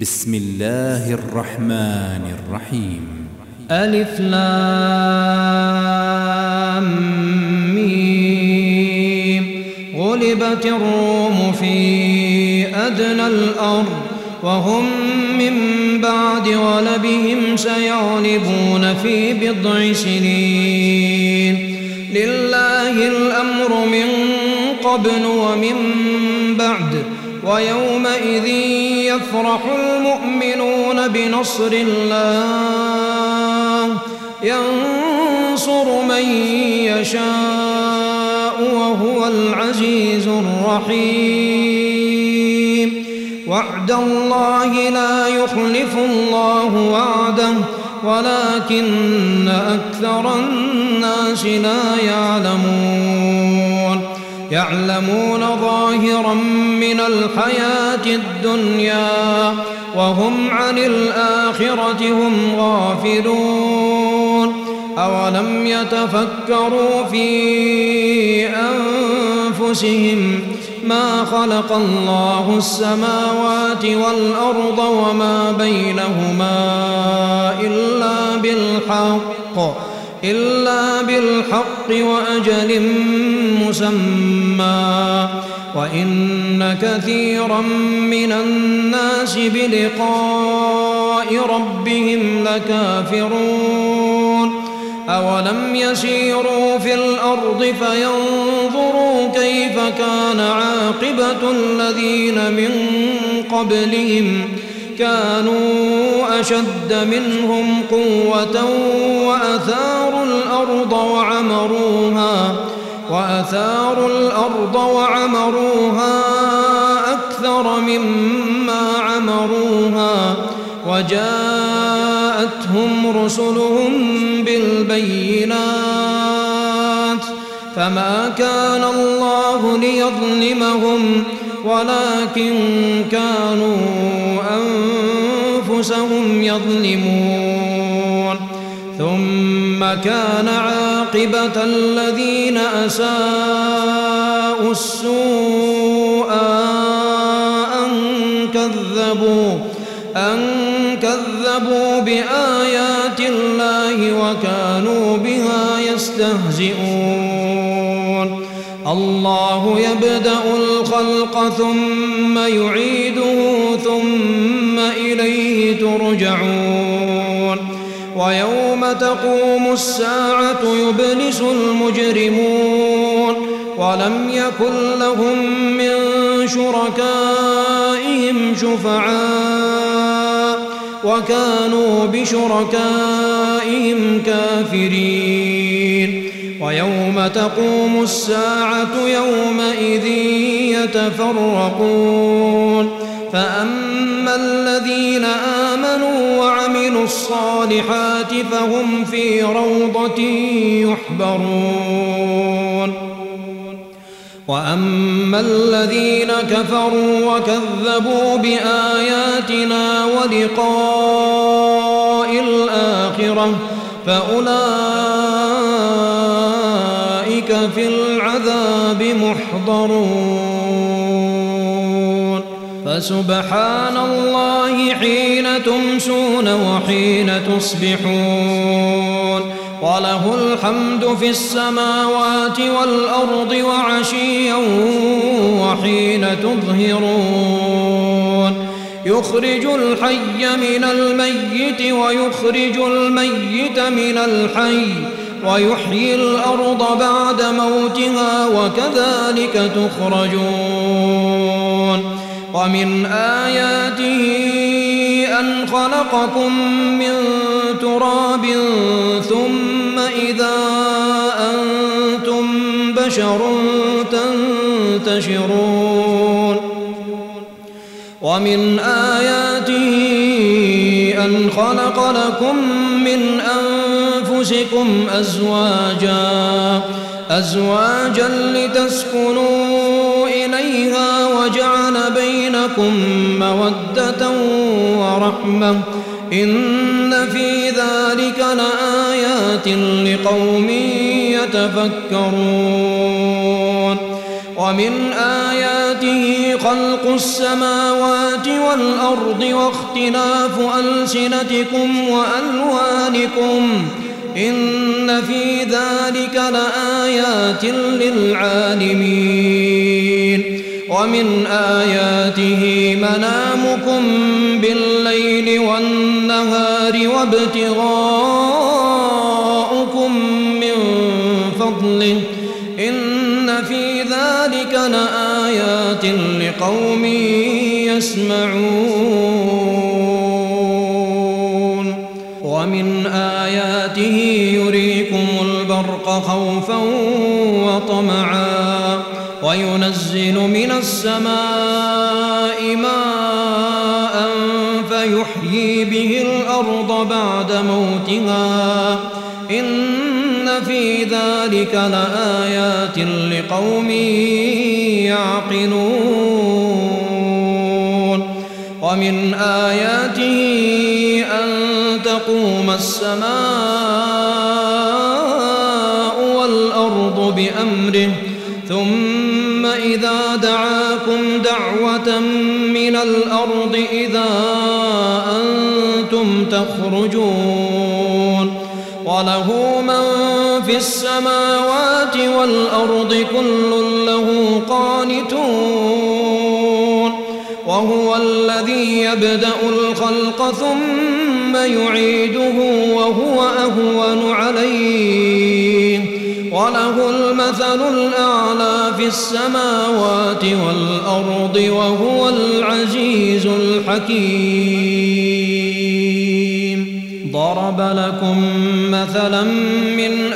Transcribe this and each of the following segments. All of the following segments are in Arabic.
بسم الله الرحمن الرحيم. ألف لام ميم. غلبت الروم في أدنى الأرض وهم من بعد غلبهم سيغلبون في بضع سنين. لله الأمر من قبل ومن بعد ويومئذ يفرح المؤمنون بنصر الله ينصر من يشاء وهو العزيز الرحيم. وعد الله لا يخلف الله وعده ولكن أكثر الناس لا يعلمون ظاهرا من الحياة الدنيا وهم عن الآخرة هم غافلون. أولم يتفكروا في أنفسهم ما خلق الله السماوات والأرض وما بينهما إلا بالحق وأجل مسمى وإن كثيرا من الناس بلقاء ربهم لكافرون. أولم يسيروا في الأرض فينظروا كيف كان عاقبة الذين من قبلهم كانوا أشد منهم قوة وأثاروا الأرض وعمروها أكثر مما عمروها وجاءتهم رسلهم بالبينات فما كان الله ليظلمهم ولكن كانوا أنفسهم يظلمون. ثم كان عاقبة الذين أساءوا السوء أن كذبوا بآيات الله وكانوا بها يستهزئون. الله يبدأ الخلق ثم يعيده ثم إليه ترجعون. ويوم تقوم الساعة يبلس المجرمون ولم يكن لهم من شركائهم شفعاء وكانوا بشركائهم كافرين. ويوم تقوم الساعة يومئذ يتفرقون فأما الذين آمنوا وعملوا الصالحات فهم في روضة يحبرون. وأما الذين كفروا وكذبوا بآياتنا ولقاء الآخرة فأولئك في العذاب محضرون. فسبحان الله حين تمسون وحين تصبحون وله الحمد في السماوات والأرض وعشيا وحين تظهرون. يخرج الحي من الميت ويخرج الميت من الحي ويحيي الأرض بعد موتها وكذلك تخرجون. ومن آياته أن خلقكم من تراب ثم إذا أنتم بشر تنتشرون. ومن آياته أن خلق لكم من أنفسكم أزواجا لتسكنوا إليها وجعل بينكم مودة ورحمة إن في ذلك لآيات لقوم يتفكرون. ومن آياته خلق السماوات والأرض واختلاف ألسنتكم وألوانكم إن في ذلك لآيات للعالمين ومن آياته منامكم بالليل والنهار وابتغاؤكم من فضله إن في ذلك لآيات لقوم يسمعون ومن آياته يريكم البرق خوفا وطمعا وينزل من السماء ماء فيحيي به الأرض بعد موتها إن في ذلك لآيات لقوم يعقلون ومن آياته أن تقوم السماء والأرض بأمره ثم إذا دعاكم دعوة من الأرض إذا أنتم تخرجون وله من في السماوات والأرض كل له قانتون وهو الذي يبدأ الخلق ثم يعيده وهو أهون عليه وله المثل الأعلى في السماوات والأرض وهو العزيز الحكيم ضرب لكم مثلا من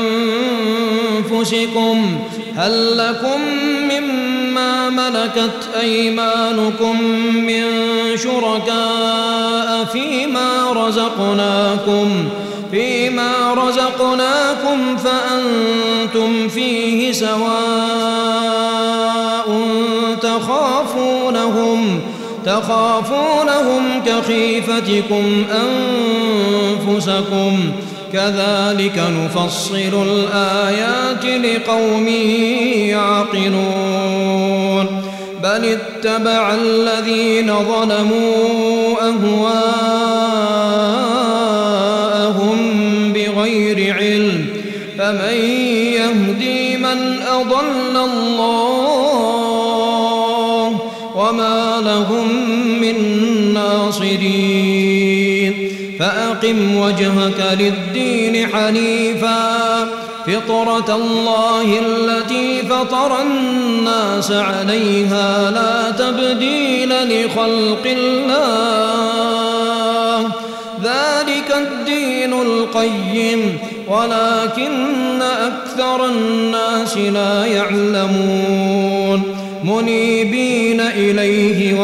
أنفسكم هل لكم مما ملكت أيمانكم من شركاء فيما رزقناكم فأنتم فيه سواء تخافونهم كخيفتكم أنفسكم كذلك نفصل الآيات لقوم يعقلون بل اتبع الذين ظلموا أهواءهم بغير علم فمن يهدي من أضل الله وما لهم من ناصرين فأقم وجهك للدين حنيفا فطرة الله التي فطر الناس عليها لا تبديل لخلق الله ذلك الدين القيم ولكن أكثر الناس لا يعلمون منيبين إليه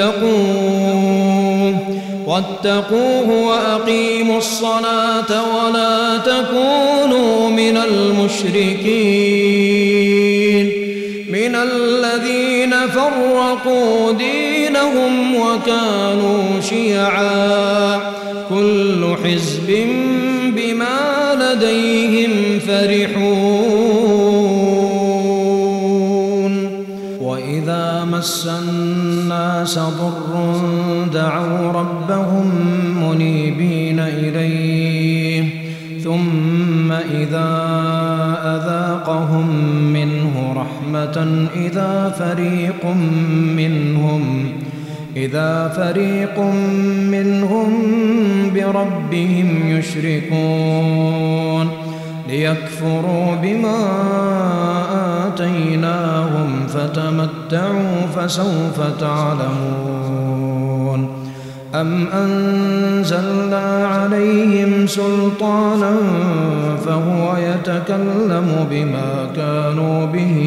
واتقوه وأقيموا الصلاة ولا تكونوا من المشركين من الذين فرقوا دينهم وكانوا شيعا كل حزب بما لديهم فرحون وإذا مس الناس ضر دعوا ربهم منيبين إليه ثم إذا أذاقهم منه رحمة إذا فريق منهم بربهم يشركون ليكفروا بما آتيناهم فتمتعوا فسوف تعلمون أم أنزلنا عليهم سلطانا فهو يتكلم بما كانوا به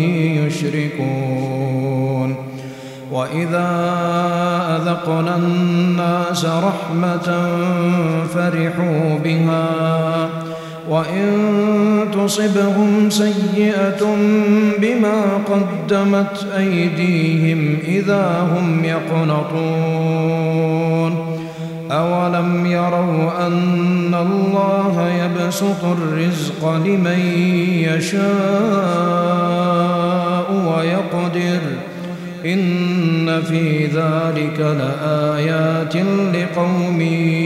يشركون وإذا أذقنا الناس رحمة فرحوا بها وإن تصبهم سيئة بما قدمت أيديهم إذا هم يقنطون أولم يروا أن الله يبسط الرزق لمن يشاء ويقدر إن في ذلك لآيات لقوم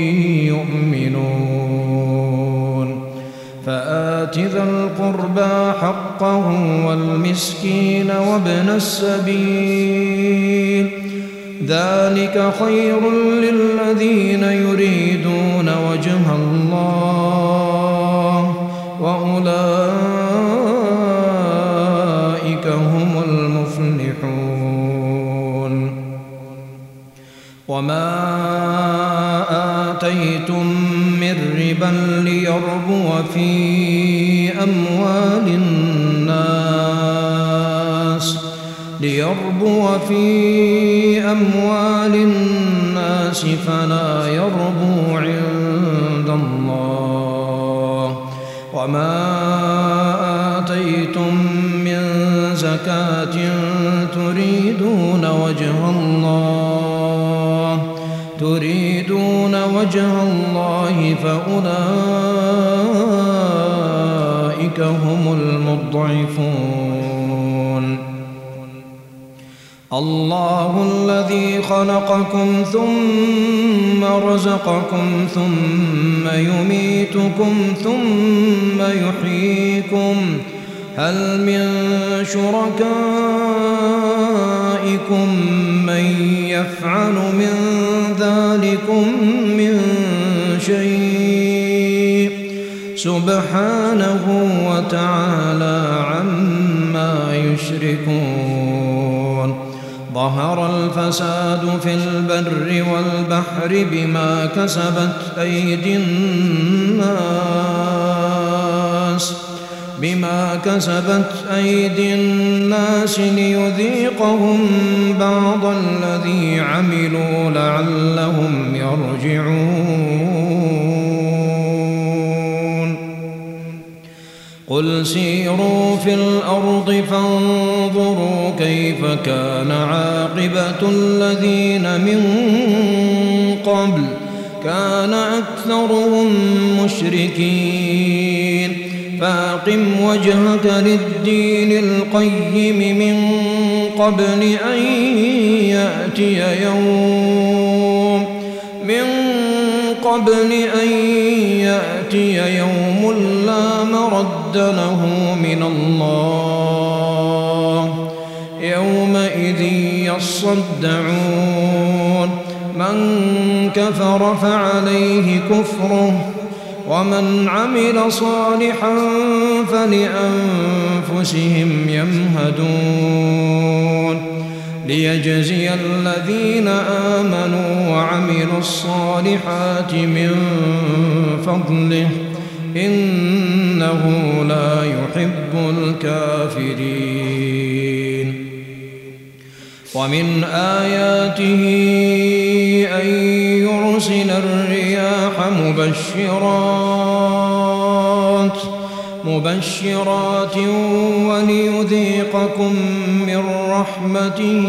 يؤمنون فآت ذا القربى حقه والمسكين وابن السبيل ذلك خير للذين يريدون وجه الله وأولئك هم المفلحون وما آتيتم من ربا ليربو في أموال الناس فلا يربو عند الله وما آتيتم من زكاة تريدون وجه الله فأولئك هم المضعفون الله الذي خلقكم ثم رزقكم ثم يميتكم ثم يحييكم هل من شركائكم من يفعل من ذلكم من شيء سبحانه وتعالى عما يشركون ظهر الفساد في البر والبحر بما كسبت أيدي الناس ليذيقهم بعض الذي عملوا لعلهم يرجعون قل سيروا في الأرض فانظروا كيف كان عاقبة الذين من قبل كان أكثرهم مشركين فأقم وجهك للدين القيم من قبل أن يأتي يوم لا مرد له من الله يومئذ يصدعون من كفر فعليه كفره ومن عمل صالحا فلأنفسهم يمهدون ليجزي الذين آمنوا وعملوا الصالحات من فضله إنه لا يحب الكافرين ومن آياته أن يرسل الرياح مبشرات وليذيقكم من رحمته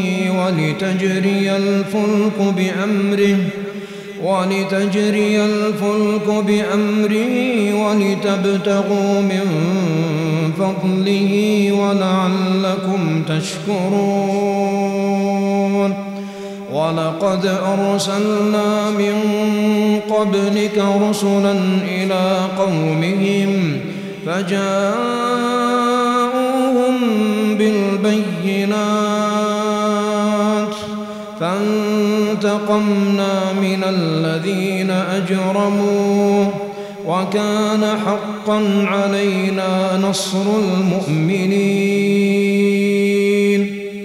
ولتجري الفلك بأمره ولتبتغوا من فضله ولعلكم تشكرون ولقد أرسلنا من قبلك رسلا إلى قومهم فجاءوهم بالبينات فانتقمنا من الذين أجرموا وكان حقا علينا نصر المؤمنين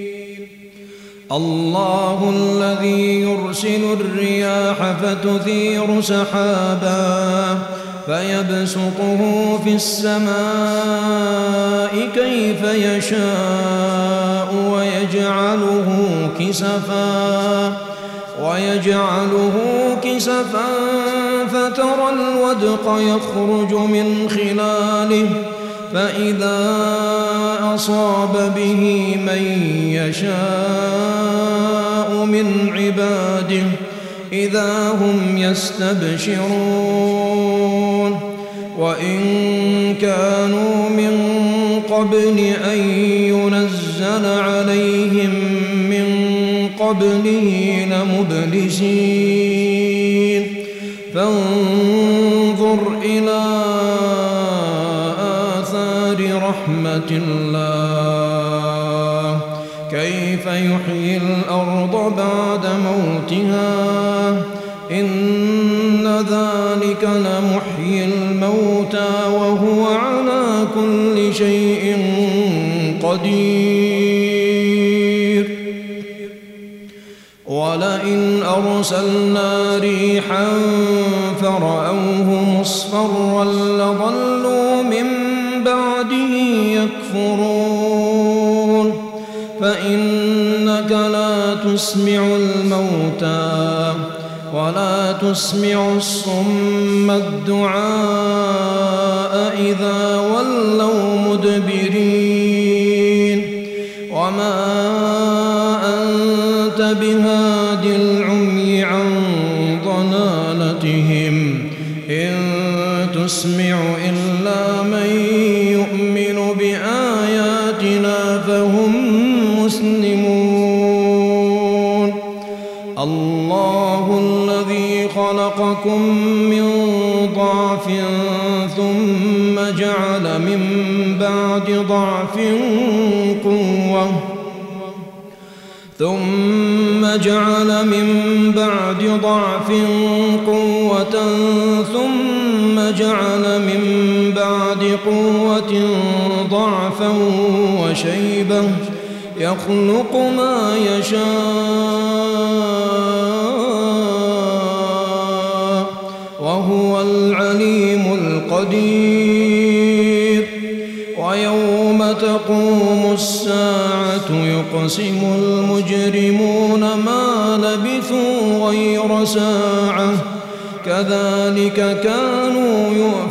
الله الذي يرسل الرياح فتثير سحابا فيبسطه في السماء كيف يشاء ويجعله كسفا فترى الودق يخرج من خلاله فإذا أصاب به من يشاء من عباده إذا هم يستبشرون وإن كانوا من قبل أن ينزل عليهم من قبله لمبلسين فانظر إلى آثار رحمة الله كيف يحيي الأرض بعد موتها إن ذلك لمحيي الموتى وهو على كل شيء قدير ولئن أرسلنا ريحا فرأوه مصفرا لظلوا من بعده يكفرون فإنك لا تسمع الموتى ولا تسمع الصم الدعاء إذا ولوا مدبرين وما أنت بهاد العمي عن ضلالتهم إن تسمع إلا من يؤمن بآياتنا فهم مسلمون الله الذي خلقكم من ضعف ثم جعل من بعد ضعف قوة ثم جعل من بعد ضعف قوة ثم جعل من بعد قوة ضعفا وشيبة يخلق ما يشاء وهو العليم القدير ويوم تقوم الساعة يقسم المجرمون ما لبثوا غير ساعة كذلك كانوا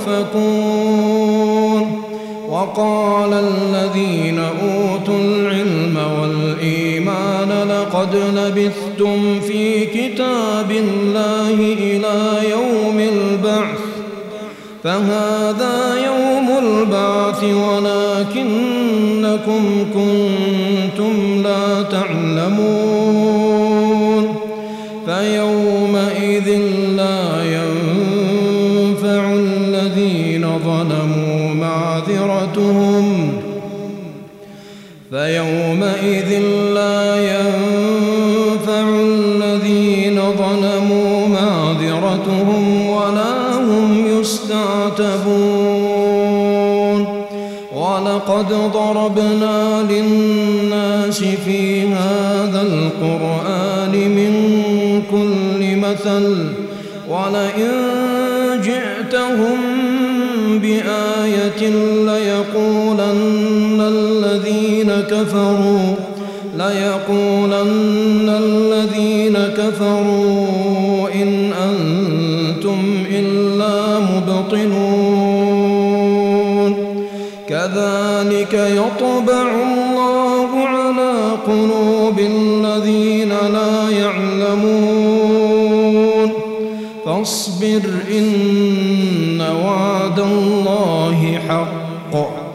يؤفكون وقال الذين أوتوا العلم والإيمان لقد لبثتم في كتاب الله إلى يوم البعث فهذا يوم البعث ولكنكم كنتم لا تعلمون فيومئذ لا ينفع الذين ظلموا معذرتهم فيومئذ لا ينفع الذين ظلموا معذرتهم ولا هم يستعتبون ولقد ضربنا للناس في هذا القرآن من كل مثل ولئن جئتهم بآية ليقولن الذين كفروا إن أنتم إلا مبطلون كذلك يطبع الله على قلوب الذين لا يعلمون فاصبر إن وعد الله حق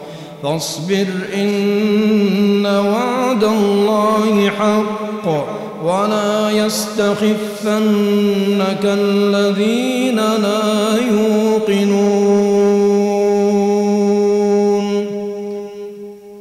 ولا يستخفنك الذين لا يوقنون